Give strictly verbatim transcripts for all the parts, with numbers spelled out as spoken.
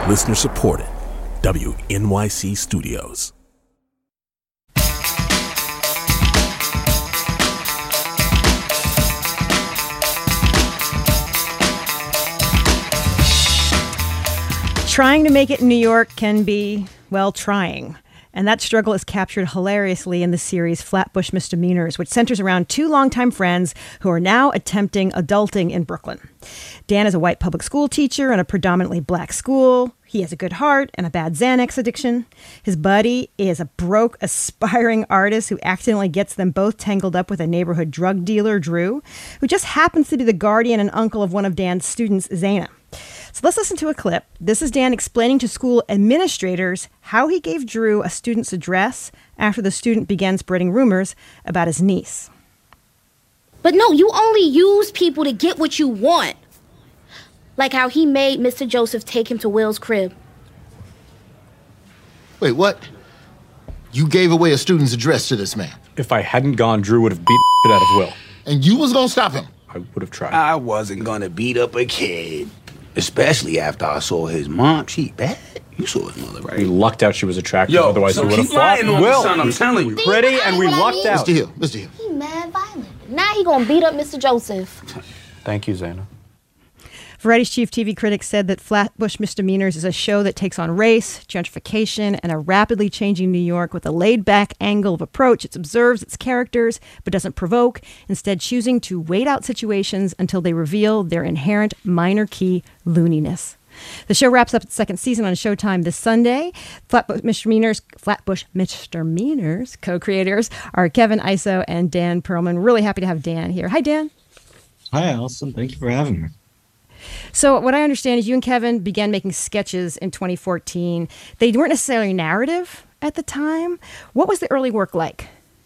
Listener supported. W N Y C Studios. Trying to make it in New York can be, well, trying. And that struggle is captured hilariously in the series Flatbush Misdemeanors, which centers around two longtime friends who are now attempting adulting in Brooklyn. Dan is a white public school teacher in a predominantly black school. He has a good heart and a bad Xanax addiction. His buddy is a broke, aspiring artist who accidentally gets them both tangled up with a neighborhood drug dealer, Drew, who just happens to be the guardian and uncle of one of Dan's students, Zaina. So let's listen to a clip. This is Dan explaining to school administrators how he gave Drew a student's address after the student began spreading rumors about his niece. But no, you only use people to get what you want. Like how he made Mister Joseph take him to Will's crib. Wait, what? You gave away a student's address to this man? If I hadn't gone, Drew would have beat the shit out of Will. And you was gonna stop him? I would have tried. I wasn't gonna beat up a kid. Especially after I saw his mom. She bad. You saw his mother, right? We lucked out she was attractive. Yo, otherwise so we would have keep lying fought. on Will, me, son, I'm telling you. Pretty, and we lucked out. Mister Hill, Mister Hill. He mad violent. Now he gonna beat up Mister Joseph. Thank you, Zaina. Variety's chief T V critic said that Flatbush Misdemeanors is a show that takes on race, gentrification, and a rapidly changing New York with a laid-back angle of approach. It observes its characters, but doesn't provoke, instead choosing to wait out situations until they reveal their inherent minor key looniness. The show wraps up its second season on Showtime this Sunday. Flatbush Misdemeanors, Flatbush Misdemeanors co-creators are Kevin Iso and Dan Perlman. Really happy to have Dan here. Hi, Dan. Hi, Allison. Thank you for having me. So what I understand is you and Kevin began making sketches in twenty fourteen. They weren't necessarily narrative at the time. What was the early work like?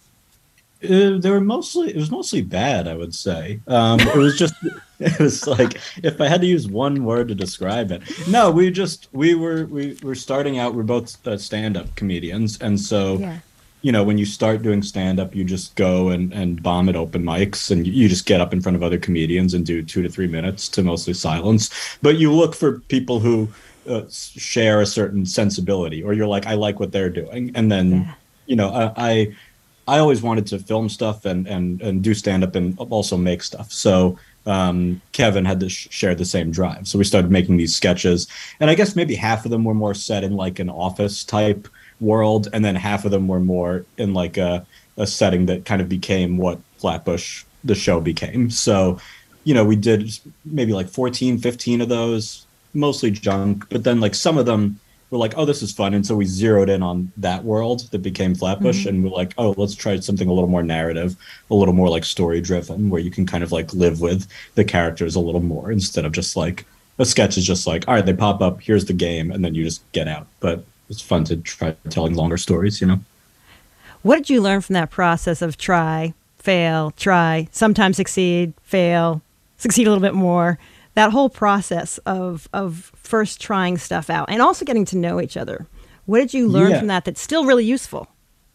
Uh, they were mostly, it was mostly bad, I would say. Um, it was just, it was like, if I had to use one word to describe it. No, we just, we were, we were starting out, we're both uh, stand-up comedians. And so, Yeah. you know, when you start doing stand-up, you just go and, and bomb at open mics and you, you just get up in front of other comedians and do two to three minutes to mostly silence. But you look for people who uh, share a certain sensibility, or you're like, I like what they're doing. And then, Yeah. you know, I, I I always wanted to film stuff and, and, and do stand-up and also make stuff. So um, Kevin had to sh- share the same drive. So we started making these sketches. And I guess maybe half of them were more set in like an office type world. And then half of them were more in like a, a setting that kind of became what Flatbush, the show, became. So, you know, we did maybe like fourteen, fifteen of those, mostly junk. But then like some of them, we're like, oh, this is fun. And so we zeroed in on that world that became Flatbush. Mm-hmm. And we're like, oh, let's try something a little more narrative, a little more like story driven, where you can kind of like live with the characters a little more instead of just like a sketch is just like, all right, they pop up, here's the game, and then you just get out. But it's fun to try telling longer stories, you know? What did you learn from that process of try, fail, try, sometimes succeed, fail, succeed a little bit more? That whole process of of first trying stuff out and also getting to know each other. What did you learn yeah. from that that's still really useful?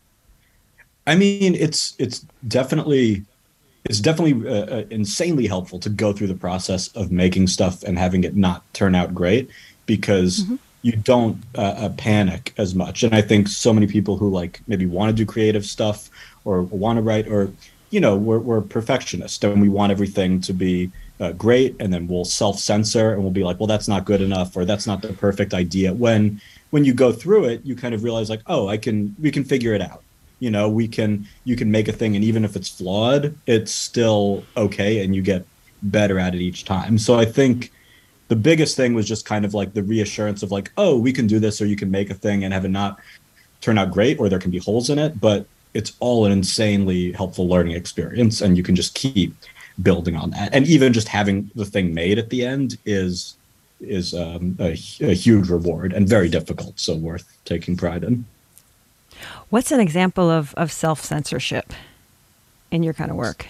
I mean, it's it's definitely it's definitely uh, uh, insanely helpful to go through the process of making stuff and having it not turn out great, because mm-hmm. you don't uh, uh, panic as much. And I think so many people who like maybe want to do creative stuff or want to write, or you know, we're we're perfectionists and we want everything to be Uh, great, and then we'll self-censor and we'll be like, well, that's not good enough, or that's not the perfect idea. When when you go through it, you kind of realize like, oh, I can we can figure it out. You know, we can you can make a thing, and even if it's flawed, it's still okay, and you get better at it each time. So I think the biggest thing was just kind of like the reassurance of like, oh, we can do this, or you can make a thing and have it not turn out great, or there can be holes in it, but it's all an insanely helpful learning experience, and you can just keep building on that. And even just having the thing made at the end is is um, a, a huge reward and very difficult, so worth taking pride in. What's an example of, of self-censorship in your kind of work?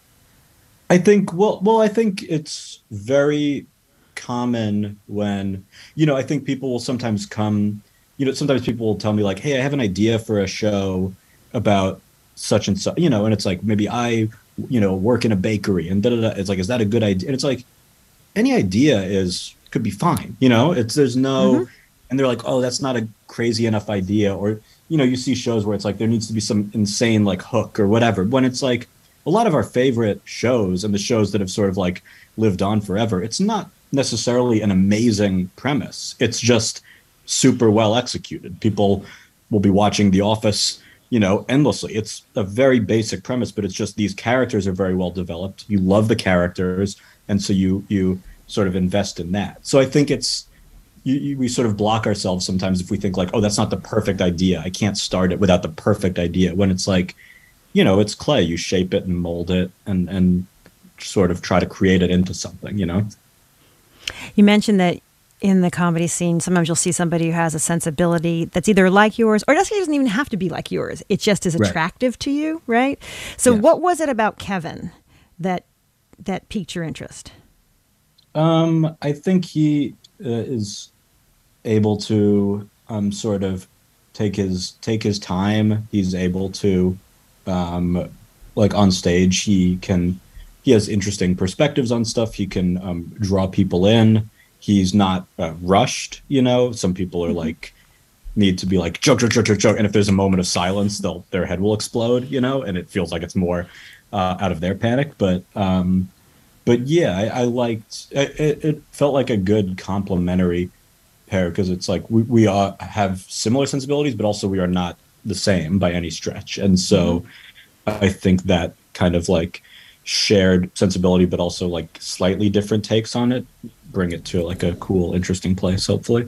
I think, well, well, I think it's very common when, you know, I think people will sometimes come, you know, sometimes people will tell me like, hey, I have an idea for a show about such and such, you know, and it's like, maybe I, you know, work in a bakery and da da da. It's like, is that a good idea? And it's like, any idea is, could be fine. You know, it's, there's no, mm-hmm. and they're like, oh, that's not a crazy enough idea. Or, you know, you see shows where it's like there needs to be some insane like hook or whatever, when it's like a lot of our favorite shows and the shows that have sort of like lived on forever, it's not necessarily an amazing premise. It's just super well executed. People will be watching The Office, you know, endlessly. It's a very basic premise, but it's just these characters are very well developed. You love the characters, and so you you sort of invest in that. So I think it's you, you, we sort of block ourselves sometimes if we think like, oh, that's not the perfect idea. I can't start it without the perfect idea. When it's like, you know, it's clay. You shape it and mold it and and sort of try to create it into something, you know? You mentioned that in the comedy scene, sometimes you'll see somebody who has a sensibility that's either like yours, or it doesn't even have to be like yours. It just is attractive right. to you, right? So yes. What was it about Kevin that that piqued your interest? Um, I think he uh, is able to um, sort of take his take his time. He's able to, um, like on stage, he can he has interesting perspectives on stuff. He can um, draw people in. He's not uh, rushed, you know. Some people are like need to be like joke, joke, joke, joke, joke, and if there's a moment of silence, they'll their head will explode, you know, and it feels like it's more uh, out of their panic. But um, but yeah, I, I liked it. It felt like a good complementary pair because it's like we we are, have similar sensibilities, but also we are not the same by any stretch, and so mm-hmm. I think that kind of like shared sensibility, but also like slightly different takes on it, bring it to like a cool, interesting place, hopefully.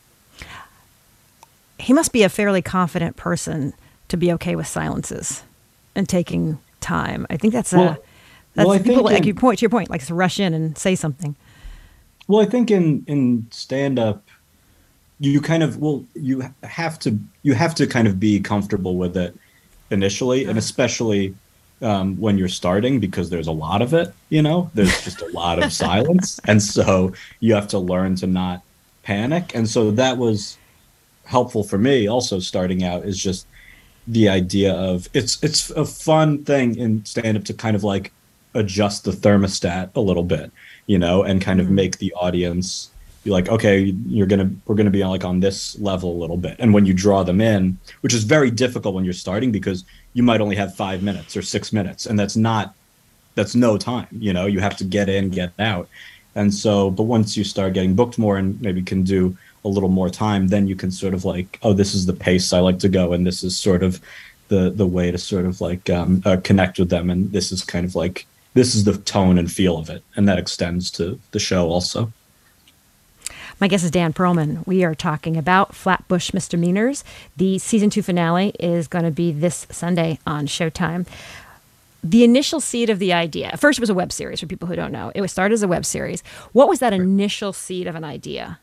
He must be a fairly confident person to be okay with silences and taking time. I think that's well, a that's well, people like in, you point to your point, like to rush in and say something. Well, I think in in stand up, you kind of well, you have to you have to kind of be comfortable with it initially, and especially Um, when you're starting, because there's a lot of it, you know, there's just a lot of silence. And so you have to learn to not panic. And so that was helpful for me also starting out, is just the idea of it's, it's a fun thing in stand up to kind of like adjust the thermostat a little bit, you know, and kind of make the audience be like, okay, you're going to, we're going to be on like on this level a little bit. And when you draw them in, which is very difficult when you're starting, because you might only have five minutes or six minutes. And that's not, that's no time, you know, you have to get in, get out. And so, but once you start getting booked more and maybe can do a little more time, then you can sort of like, oh, this is the pace I like to go. And this is sort of the, the way to sort of like um, uh, connect with them. And this is kind of like, this is the tone and feel of it. And that extends to the show also. My guest is Dan Perlman. We are talking about Flatbush Misdemeanors. The season two finale is going to be this Sunday on Showtime. The initial seed of the idea, first it was a web series for people who don't know. It was started as a web series. What was that right. initial seed of an idea?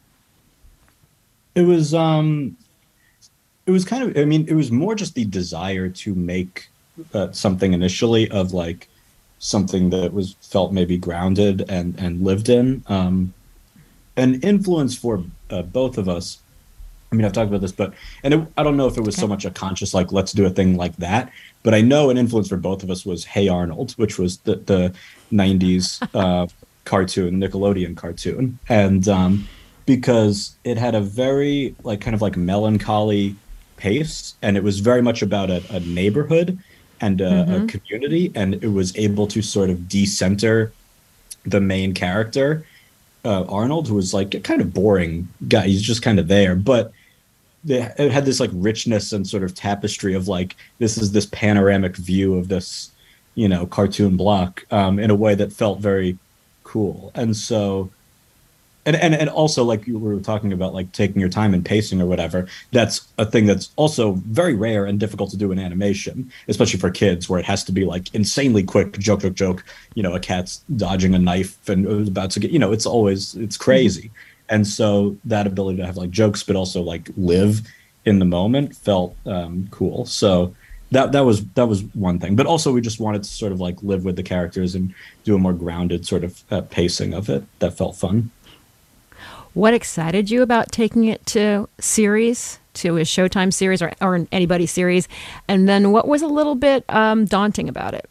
It was, um, it was kind of, I mean, it was more just the desire to make uh, something initially of like something that was felt maybe grounded and, and lived in. Um, An influence for uh, both of us. I mean, I've talked about this, but, and it, I don't know if it was okay. so much a conscious, like, let's do a thing like that, but I know an influence for both of us was Hey Arnold, which was the, the nineties uh, cartoon, Nickelodeon cartoon. And um, because it had a very, like, kind of like melancholy pace, and it was very much about a, a neighborhood and a, mm-hmm. a community, and it was able to sort of decenter the main character, Uh, Arnold, who was like a kind of boring guy. He's just kind of there, but it had this like richness and sort of tapestry of like, this is this panoramic view of this, you know, cartoon block um, in a way that felt very cool. And so, and, and, and also like you were talking about, like taking your time and pacing or whatever, that's a thing that's also very rare and difficult to do in animation, especially for kids, where it has to be like insanely quick, joke, joke, joke, you know, a cat's dodging a knife and it was about to get, you know, it's always, it's crazy. Mm-hmm. And so that ability to have like jokes, but also like live in the moment felt um, cool. So that, that was, that was one thing, but also we just wanted to sort of like live with the characters and do a more grounded sort of uh, pacing of it. That felt fun. What excited you about taking it to series, to a Showtime series or, or an Anybody series? And then what was a little bit um, daunting about it?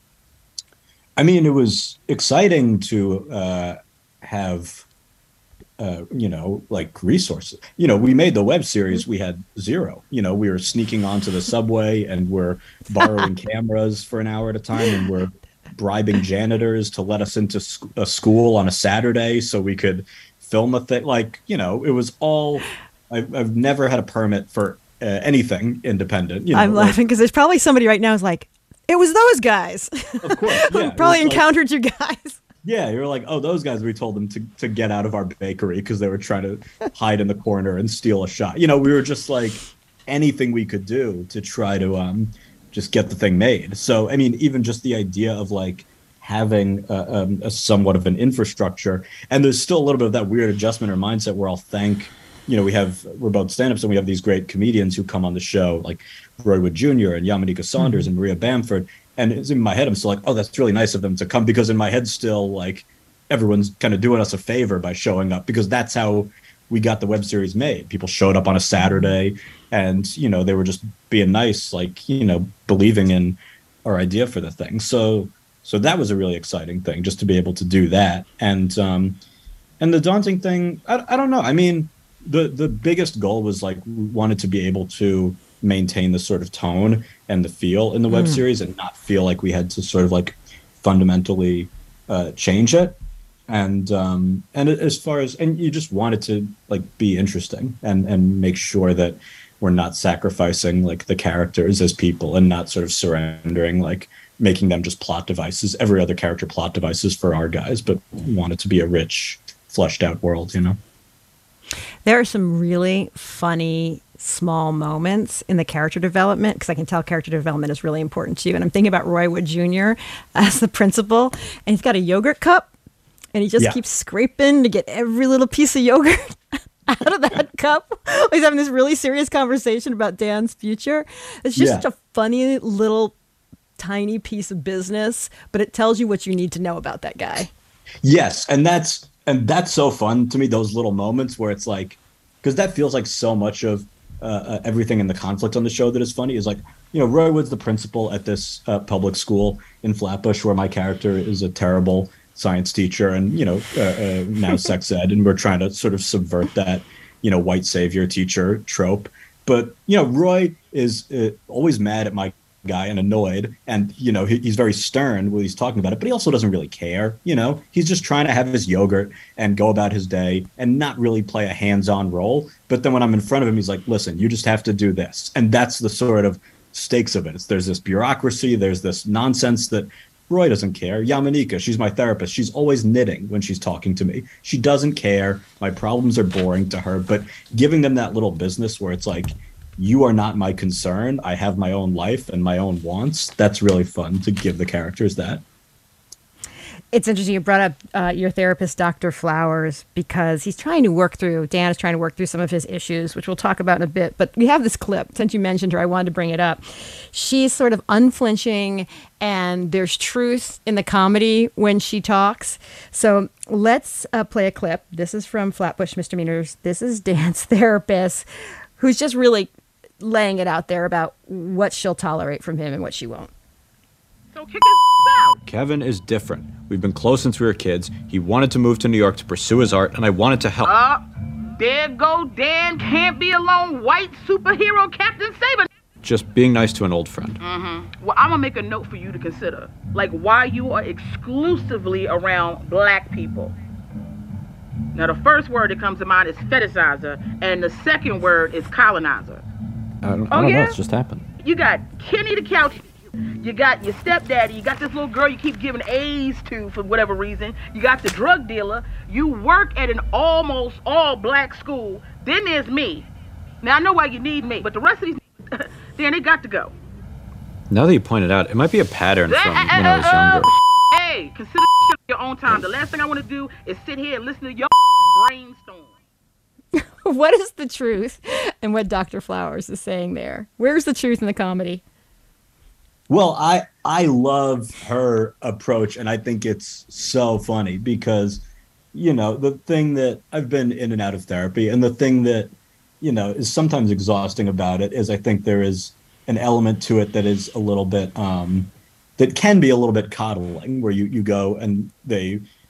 I mean, it was exciting to uh, have uh, you know, like resources. You know, we made the web series, we had zero. You know, we were sneaking onto the subway and we're borrowing cameras for an hour at a time, and we're bribing janitors to let us into sc- a school on a Saturday so we could film a thing. Like, you know, it was all. I've, I've never had a permit for uh, anything independent. You know, I'm like, laughing because there's probably somebody right now who's like, it was those guys. Of course, who yeah, probably it was like- encountered you guys. Yeah, you're like, oh, those guys, we told them to, to get out of our bakery because they were trying to hide in the corner and steal a shot. You know, we were just like anything we could do to try to um, just get the thing made. So, I mean, even just the idea of like having a, um, a somewhat of an infrastructure, and there's still a little bit of that weird adjustment or mindset where I'll thank, you know, we have, we're both stand-ups and we have these great comedians who come on the show, like Roy Wood Junior and Yamaneika Saunders mm-hmm. and Maria Bamford. And it's in my head, I'm still like, oh, that's really nice of them to come, because in my head still, like, everyone's kind of doing us a favor by showing up, because that's how we got the web series made. People showed up on a Saturday and, you know, they were just being nice, like, you know, believing in our idea for the thing. So so that was a really exciting thing, just to be able to do that. And um, and the daunting thing, I, I don't know. I mean, the, the biggest goal was, like, we wanted to be able to maintain the sort of tone and the feel in the web mm. series and not feel like we had to sort of like fundamentally uh, change it. And um, and as far as, and you just wanted to like be interesting and, and make sure that we're not sacrificing like the characters as people and not sort of surrendering, like making them just plot devices, every other character plot devices for our guys, but want it to be a rich, fleshed out world, you know? There are some really funny small moments in the character development, because I can tell character development is really important to you. And I'm thinking about Roy Wood Junior as the principal, and he's got a yogurt cup, and he just Yeah. keeps scraping to get every little piece of yogurt out of that cup. He's having this really serious conversation about Dan's future. It's just Yeah. such a funny little tiny piece of business, but it tells you what you need to know about that guy. Yes, and that's and that's so fun to me, those little moments where it's like, because that feels like so much of uh, uh, everything in the conflict on the show that is funny is like, you know, Roy Wood's the principal at this uh, public school in Flatbush, where my character is a terrible science teacher and, you know, uh, uh, now sex ed, and we're trying to sort of subvert that, you know, white savior teacher trope. But, you know, Roy is uh, always mad at my guy and annoyed, and, you know, he, he's very stern when he's talking about it, but he also doesn't really care. You know, he's just trying to have his yogurt and go about his day and not really play a hands-on role. But then when I'm in front of him, he's like, listen, you just have to do this. And that's the sort of stakes of it. It's, there's this bureaucracy, there's this nonsense that Roy doesn't care. Yamaneika, she's my therapist. She's always knitting when she's talking to me. She doesn't care. My problems are boring to her. But giving them that little business where it's like, you are not my concern. I have my own life and my own wants. That's really fun to give the characters that. It's interesting you brought up uh, your therapist, Doctor Flowers, because he's trying to work through, Dan is trying to work through some of his issues, which we'll talk about in a bit. But we have this clip. Since you mentioned her, I wanted to bring it up. She's sort of unflinching, and there's truth in the comedy when she talks. So let's uh, play a clip. This is from Flatbush Misdemeanors. This is Dan's therapist, who's just really laying it out there about what she'll tolerate from him and what she won't. So kick his out. Kevin is different. We've been close since we were kids. He wanted to move to New York to pursue his art, and I wanted to help. Uh, there go Dan can't be alone. White superhero Captain Saber. Just being nice to an old friend. Mm-hmm. Well, I'm gonna make a note for you to consider, like why you are exclusively around black people. Now, the first word that comes to mind is fetishizer, and the second word is colonizer. I don't, Oh, I don't yeah? know. It's just happened. You got Kenny the couch. You got your stepdaddy. You got this little girl you keep giving A's to for whatever reason. You got the drug dealer. You work at an almost all-black school. Then there's me. Now, I know why you need me, but the rest of these, then they got to go. Now that you point it out, it might be a pattern from when I was younger. Hey, consider shit on your own time. The last thing I want to do is sit here and listen to your brainstorm. What is the truth and what Doctor Flowers is saying there? Where's the truth in the comedy? Well, I I love her approach, and I think it's so funny because, you know, the thing that I've been in and out of therapy, and the thing that, you know, is sometimes exhausting about it is I think there is an element to it that is a little bit, um, that can be a little bit coddling, where you, you go and they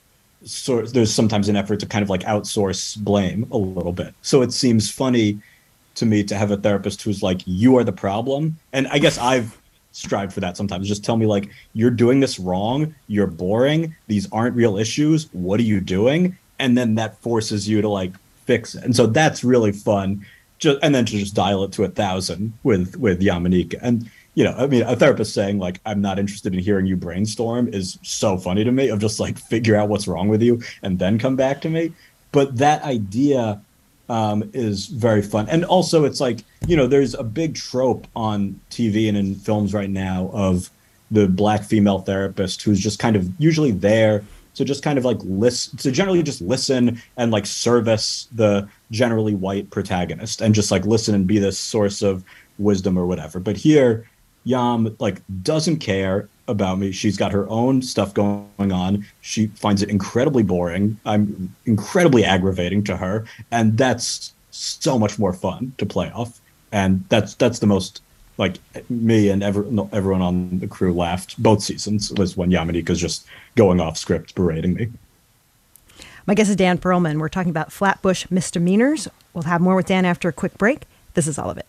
sort there's sometimes an effort to kind of like outsource blame a little bit. So it seems funny to me to have a therapist who's like, you are the problem. And I guess I've strived for that sometimes. Just tell me like, you're doing this wrong. You're boring. These aren't real issues. What are you doing? And then that forces you to like fix it. And so that's really fun. Just, and then to just dial it to a thousand with, with Yamaneika. And, you know, I mean, a therapist saying like, I'm not interested in hearing you brainstorm is so funny to me, of just like figure out what's wrong with you and then come back to me. But that idea um, is very fun. And also it's like, you know, there's a big trope on T V and in films right now of the Black female therapist who's just kind of usually there to just kind of like listen, to generally just listen and like service the generally white protagonist and just like listen and be this source of wisdom or whatever. But here, Yam like doesn't care about me. She's got her own stuff going on. She finds it incredibly boring. I'm incredibly aggravating to her, and that's so much more fun to play off. And that's that's the most like me and ever, no, everyone on the crew laughed both seasons was when Yamaneika's just going off script berating me. My guest is Dan Perlman. We're talking about Flatbush Misdemeanors. We'll have more with Dan after a quick break. This is All of It.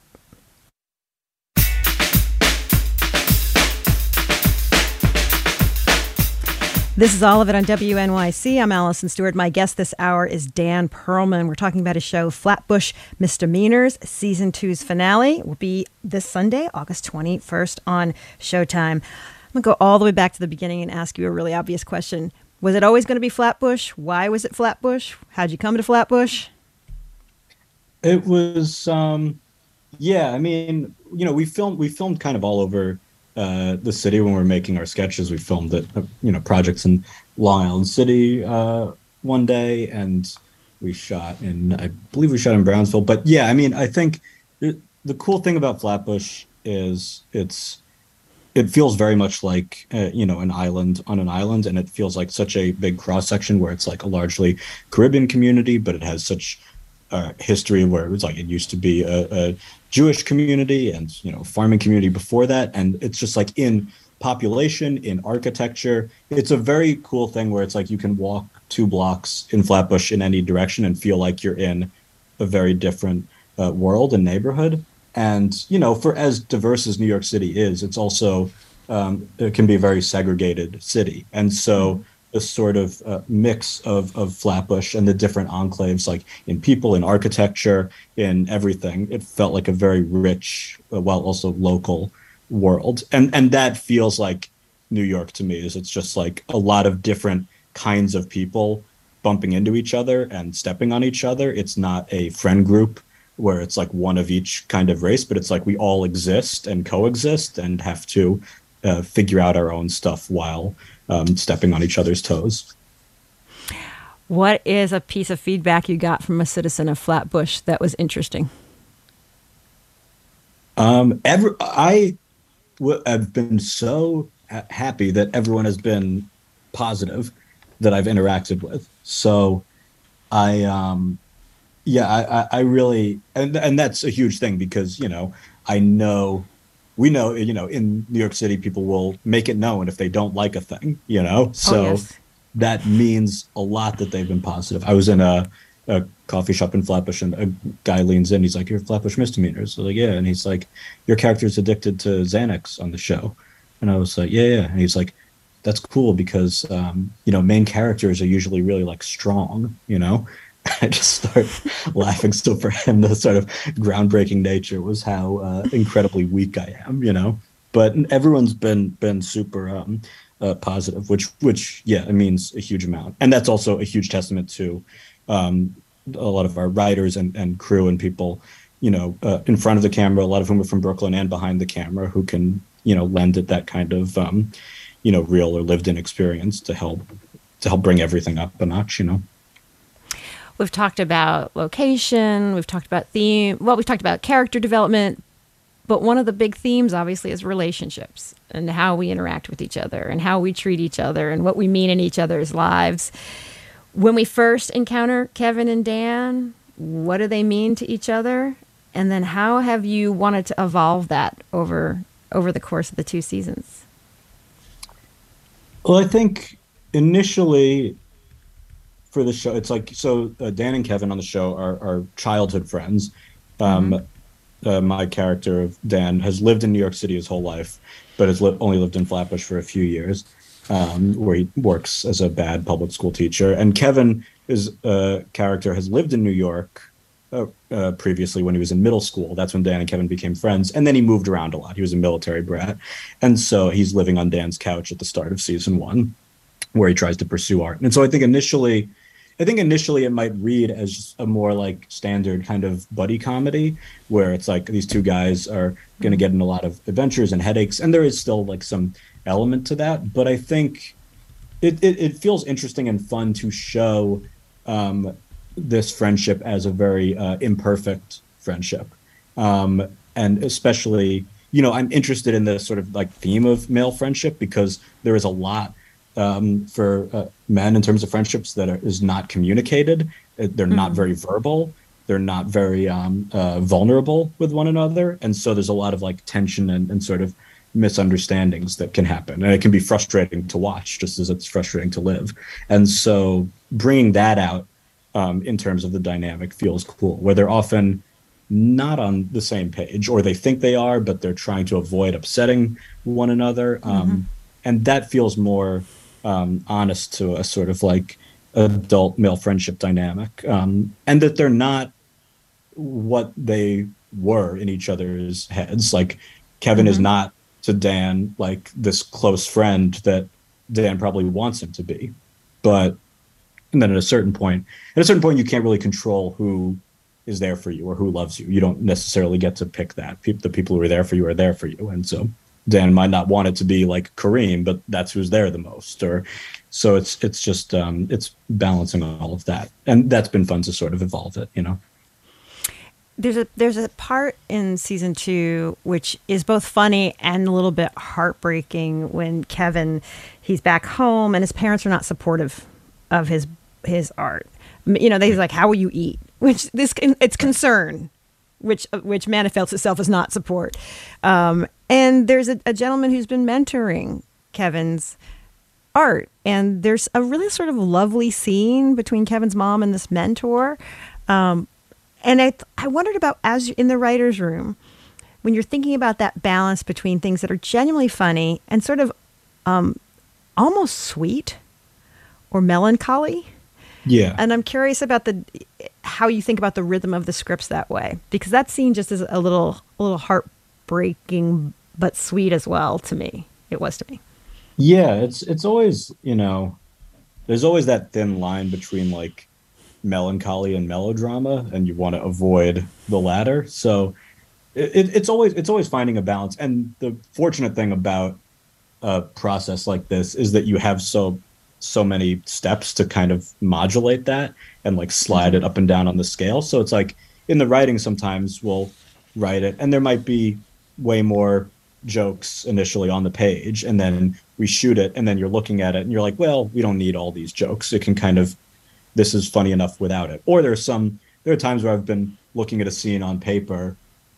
This is All of It on W N Y C. I'm Allison Stewart. My guest this hour is Dan Perlman. We're talking about his show Flatbush Misdemeanors. Season two's finale will be this Sunday, August twenty-first on Showtime. I'm going to go all the way back to the beginning and ask you a really obvious question. Was it always going to be Flatbush? Why was it Flatbush? How'd you come to Flatbush? It was, um, yeah, I mean, you know, we filmed, we filmed kind of all over Uh, the city when we were making our sketches. We filmed at, uh, you know, projects in Long Island City uh, one day, and we shot in, I believe we shot in Brownsville. But yeah, I mean, I think it, the cool thing about Flatbush is it's, it feels very much like, uh, you know, an island on an island, and it feels like such a big cross section where it's like a largely Caribbean community, but it has such uh, history where it was like, it used to be a, a Jewish community and, you know, farming community before that. And it's just like in population, in architecture, it's a very cool thing where it's like you can walk two blocks in Flatbush in any direction and feel like you're in a very different uh, world and neighborhood. And, you know, for as diverse as New York City is, it's also, um, it can be a very segregated city. And so a sort of uh, mix of, of Flatbush and the different enclaves, like in people, in architecture, in everything, it felt like a very rich, uh, while also local world. And and that feels like New York to me, is it's just like a lot of different kinds of people bumping into each other and stepping on each other. It's not a friend group where it's like one of each kind of race, but it's like we all exist and coexist and have to uh, figure out our own stuff while Um, stepping on each other's toes. What is a piece of feedback you got from a citizen of Flatbush that was interesting? Um, every, I w- have been so ha- happy that everyone has been positive that I've interacted with. So I, um, yeah, I, I, I really, and, and that's a huge thing because, you know, I know We know, you know, in New York City, people will make it known if they don't like a thing, you know? So oh, yes. That means a lot that they've been positive. I was in a, a coffee shop in Flatbush and a guy leans in. He's like, "You're Flatbush Misdemeanors." I was like, "Yeah." And he's like, "Your character's addicted to Xanax on the show." And I was like, "Yeah, yeah." And he's like, "That's cool because, um, you know, main characters are usually really like strong, you know?" I just started laughing. So for him, the sort of groundbreaking nature was how uh, incredibly weak I am, you know. But everyone's been been super um, uh, positive, which which yeah, it means a huge amount, and that's also a huge testament to um, a lot of our writers and, and crew and people, you know, uh, in front of the camera. A lot of whom are from Brooklyn and behind the camera, who can, you know, lend it that kind of um, you know, real or lived-in experience to help to help bring everything up a notch, you know. We've talked about location, we've talked about theme, well, we've talked about character development, but one of the big themes, obviously, is relationships and how we interact with each other and how we treat each other and what we mean in each other's lives. When we first encounter Kevin and Dan, what do they mean to each other? And then how have you wanted to evolve that over over the course of the two seasons? Well, I think initially for the show. It's like, so uh, Dan and Kevin on the show are, are childhood friends. Um, mm-hmm. uh, my character of Dan has lived in New York City his whole life, but has li- only lived in Flatbush for a few years, um, where he works as a bad public school teacher. And Kevin, his uh, character, has lived in New York uh, uh, previously when he was in middle school. That's when Dan and Kevin became friends. And then he moved around a lot. He was a military brat. And so he's living on Dan's couch at the start of season one, where he tries to pursue art. And so I think initially, I think initially it might read as just a more like standard kind of buddy comedy, where it's like these two guys are going to get in a lot of adventures and headaches. And there is still like some element to that. But I think it, it, it feels interesting and fun to show um, this friendship as a very uh, imperfect friendship. Um, and especially, you know, I'm interested in the sort of like theme of male friendship, because there is a lot Um, for uh, men in terms of friendships that are, is not communicated. They're mm-hmm. not very verbal. They're not very um, uh, vulnerable with one another. And so there's a lot of like tension and, and sort of misunderstandings that can happen. And it can be frustrating to watch, just as it's frustrating to live. And so bringing that out um, in terms of the dynamic feels cool, where they're often not on the same page, or they think they are, but they're trying to avoid upsetting one another. Um, mm-hmm. And that feels more Um, honest to a sort of like adult male friendship dynamic, um, and that they're not what they were in each other's heads. Like Kevin mm-hmm. is not to Dan like this close friend that Dan probably wants him to be, but and then at a certain point, at a certain point, you can't really control who is there for you or who loves you. You don't necessarily get to pick that. Pe- the people who are there for you are there for you, and so Dan might not want it to be like Kareem, but that's who's there the most. Or so it's it's just um, it's balancing all of that, and that's been fun to sort of evolve it, you know. There's a there's a part in season two which is both funny and a little bit heartbreaking when Kevin, he's back home and his parents are not supportive of his his art. You know, they're like, "How will you eat?" Which this it's concern. Which which manifests itself as not support. Um, and there's a, a gentleman who's been mentoring Kevin's art. And there's a really sort of lovely scene between Kevin's mom and this mentor. Um, and I, I wondered about, as in the writer's room, when you're thinking about that balance between things that are genuinely funny and sort of um, almost sweet or melancholy. Yeah. And I'm curious about the how you think about the rhythm of the scripts that way, because that scene just is a little a little heartbreaking but sweet as well to me. It was to me. Yeah, it's it's always, you know, there's always that thin line between like melancholy and melodrama, and you want to avoid the latter. So it, it's always it's always finding a balance. And the fortunate thing about a process like this is that you have so so many steps to kind of modulate that and like slide mm-hmm. it up and down on the scale. So it's like in the writing, sometimes we'll write it and there might be way more jokes initially on the page, and then we shoot it and then you're looking at it and you're like, well, we don't need all these jokes. It can kind of, this is funny enough without it. Or there's some, there are times where I've been looking at a scene on paper.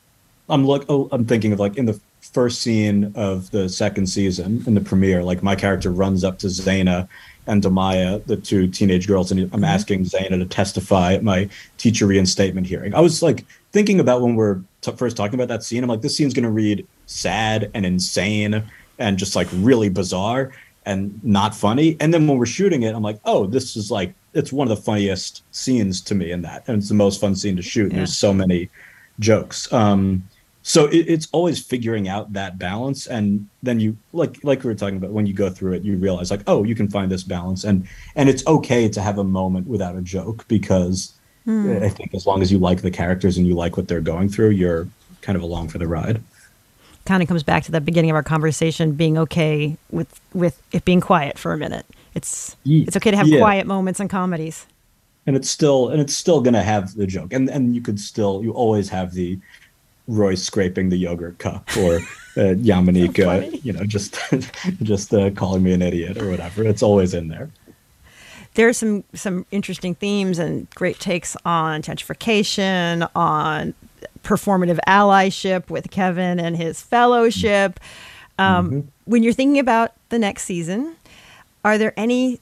I'm look, oh, I'm thinking of like in the first scene of the second season in the premiere, like my character runs up to Zaina and Damaya, the two teenage girls, and I'm mm-hmm. asking Zaina to testify at my teacher reinstatement hearing. I was like thinking about when we're t- first talking about that scene, I'm like, this scene's going to read sad and insane and just like really bizarre and not funny. And then when we're shooting it, I'm like, oh, this is like, it's one of the funniest scenes to me in that. And it's the most fun scene to shoot. Yeah. There's so many jokes. Um, So it, it's always figuring out that balance. And then you, like like we were talking about, when you go through it, you realize like, oh, you can find this balance. And and it's okay to have a moment without a joke, because mm. I think as long as you like the characters and you like what they're going through, you're kind of along for the ride. Kind of comes back to the beginning of our conversation, being okay with, with it being quiet for a minute. It's it's okay to have yeah. quiet moments in comedies. And it's still and it's still gonna have the joke. And and you could still you always have the Roy scraping the yogurt cup, or uh, Yamanika, so you know, just just uh, calling me an idiot or whatever. It's always in there. There are some some interesting themes and great takes on gentrification, on performative allyship with Kevin and his fellowship. Um, mm-hmm. When you're thinking about the next season, are there any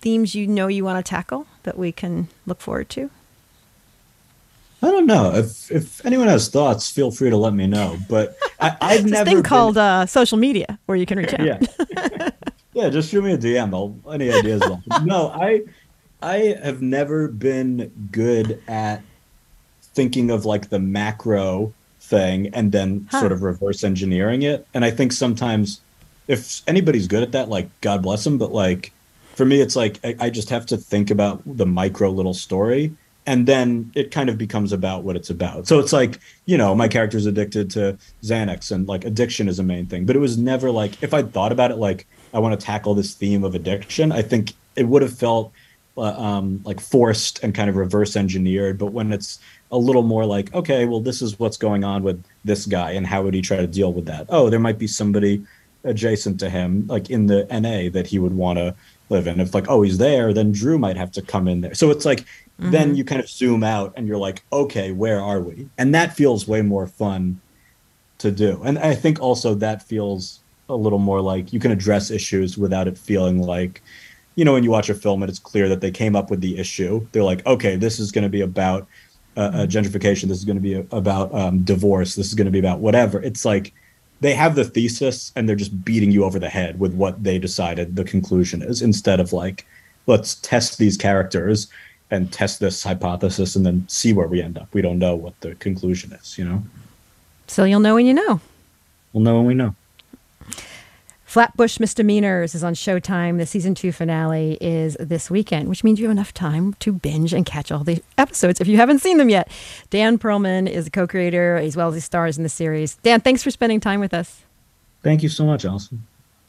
themes you know you want to tackle that we can look forward to? I don't know. If if anyone has thoughts, feel free to let me know. But I, I've It's never this thing been, called uh, social media where you can reach out. Yeah, yeah. Just shoot me a D M. I'll, any ideas? No, I I have never been good at thinking of like the macro thing and then Huh. sort of reverse engineering it. And I think sometimes if anybody's good at that, like God bless them. But like for me, it's like I, I just have to think about the micro little story. And then it kind of becomes about what it's about. So it's like, you know, my character's addicted to Xanax and like addiction is a main thing. But it was never like, if I'd thought about it, like I want to tackle this theme of addiction, I think it would have felt uh, um, like forced and kind of reverse engineered. But when it's a little more like, okay, well, this is what's going on with this guy and how would he try to deal with that? Oh, there might be somebody adjacent to him, like in the N A that he would want to live in. If like, oh, he's there, then Drew might have to come in there. So it's like, mm-hmm. then you kind of zoom out and you're like, okay, where are we? And that feels way more fun to do. And I think also that feels a little more like you can address issues without it feeling like, you know, when you watch a film and it's clear that they came up with the issue, they're like, okay, this is going to be about uh, uh, gentrification. This is going to be a, about um, divorce. This is going to be about whatever. It's like, they have the thesis and they're just beating you over the head with what they decided the conclusion is, instead of like, let's test these characters and test this hypothesis and then see where we end up. We don't know what the conclusion is, you know? So you'll know when you know. We'll know when we know. Flatbush Misdemeanors is on Showtime. The season two finale is this weekend, which means you have enough time to binge and catch all the episodes if you haven't seen them yet. Dan Perlman is the co-creator as well as he stars in the series. Dan, thanks for spending time with us. Thank you so much, Allison.